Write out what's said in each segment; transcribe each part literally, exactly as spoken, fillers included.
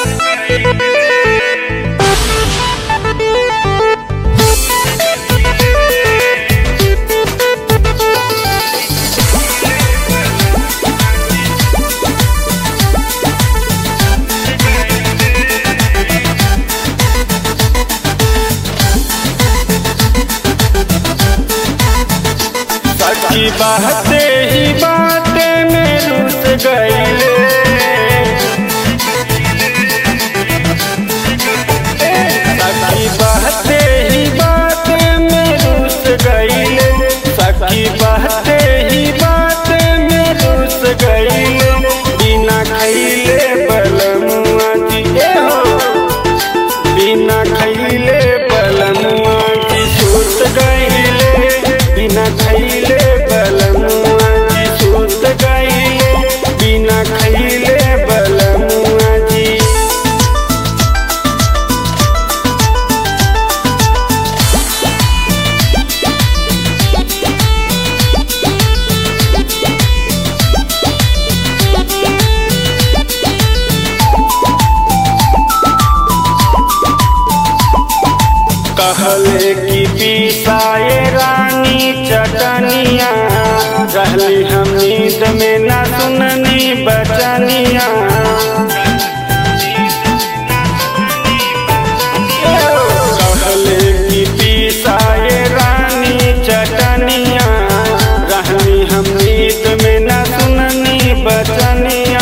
की बाते ही बाते में रुस गईले, सखी बाते ही बाते में रुस गईले, सखी बाते ही बाते में रुस गईले। बिना खैले बलमुआ जी हो, बिना खैले बलमुआ जी सुत गईले, बिना खैले बलमुआ जी सुत गईले, बिना खैले बलमुआ जी। कहले की पीसाए रानी चटनिया, रहली हम नींद में न सुननी बचनिया। कहले की पीसाए रानी चटनिया, रहली हम नींद में न सुननी बचनिया।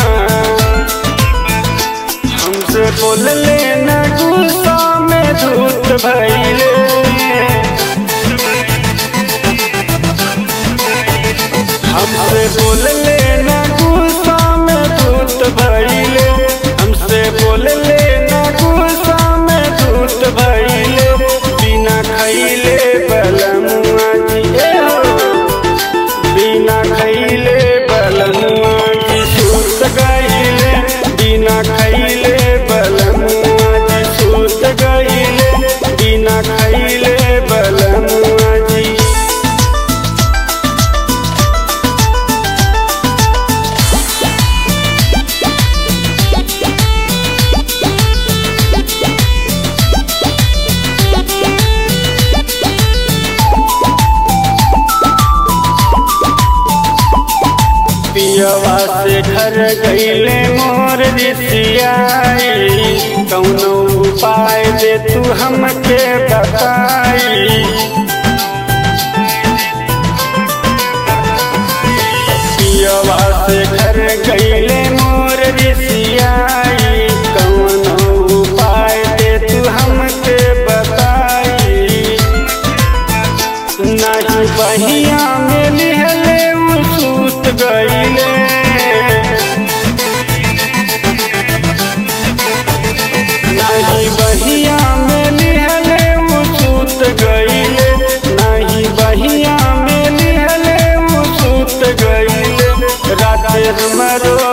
हमसे बोल लेना गुस्सा में धूत भइले, हमसे बोल लेना गुस्सा में धूत भइले, हमसे बोल लेना गुस्सा में धूत भइले। बिना खैले बलमुआ जी हो, बिना खैले बलमुआ जी सुत गईले, बिना खैले बलमुआ जी सुत गईले, बिना खैले बलमुआ जी। पियवा से घर गईले मोर रिसियाई, कौनो उपाय दे तू हमके बताई। पियवा से घर गईले मोर रिसियाई, कौनो उपाय दे तू हमके बताई। नहीं बहिया में लिहले सुत गईले, नहीं बहिया में लिहले वो सुत गईले, नहीं बहिया में लिहले वो सुत गईले। रात मरो